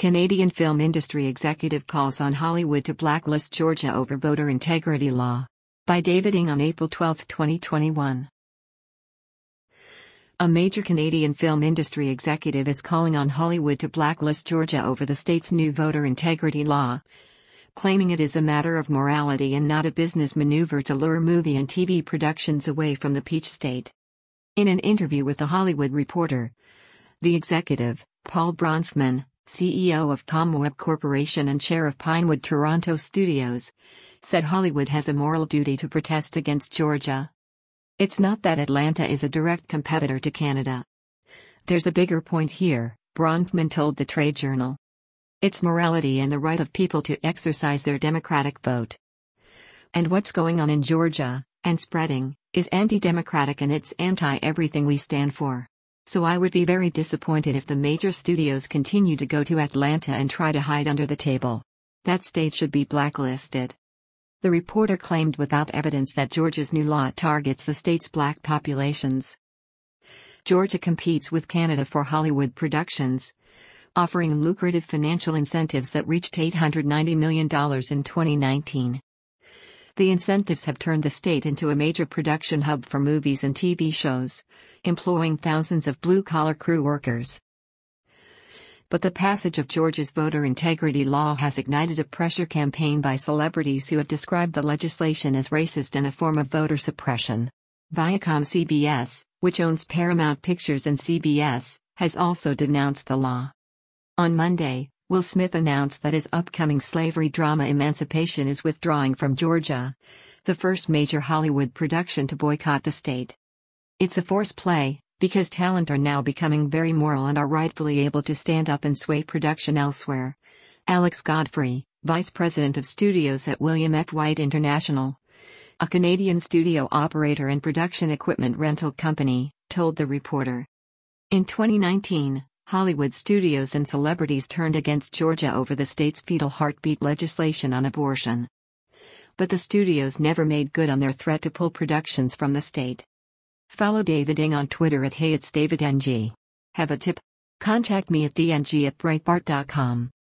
Canadian film industry executive calls on Hollywood to blacklist Georgia over voter integrity law. By David Ng on April 12, 2021. A major Canadian film industry executive is calling on Hollywood to blacklist Georgia over the state's new voter integrity law, claiming it is a matter of morality and not a business maneuver to lure movie and TV productions away from the Peach State. In an interview with The Hollywood Reporter, the executive, Paul Bronfman, CEO of ComWeb Corporation and chair of Pinewood Toronto Studios, said Hollywood has a moral duty to protest against Georgia. It's not that Atlanta is a direct competitor to Canada. There's a bigger point here, Bronfman told the trade journal. It's morality and the right of people to exercise their democratic vote. And what's going on in Georgia, and spreading, is anti-democratic and it's anti-everything we stand for. So I would be very disappointed if the major studios continue to go to Atlanta and try to hide under the table. That state should be blacklisted. The reporter claimed without evidence that Georgia's new law targets the state's black populations. Georgia competes with Canada for Hollywood productions, offering lucrative financial incentives that reached $890 million in 2019. The incentives have turned the state into a major production hub for movies and TV shows, employing thousands of blue-collar crew workers. But the passage of Georgia's voter integrity law has ignited a pressure campaign by celebrities who have described the legislation as racist and a form of voter suppression. Viacom-CBS, which owns Paramount Pictures and CBS, has also denounced the law. On Monday, Will Smith announced that his upcoming slavery drama Emancipation is withdrawing from Georgia, the first major Hollywood production to boycott the state. It's a forced play, because talent are now becoming very moral and are rightfully able to stand up and sway production elsewhere. Alex Godfrey, vice president of studios at William F. White International, a Canadian studio operator and production equipment rental company, told the reporter. In 2019, Hollywood studios and celebrities turned against Georgia over the state's fetal heartbeat legislation on abortion. But the studios never made good on their threat to pull productions from the state. Follow David Ng on Twitter at @HeyIt'sDavidNG. Have a tip? Contact me at dng@breitbart.com.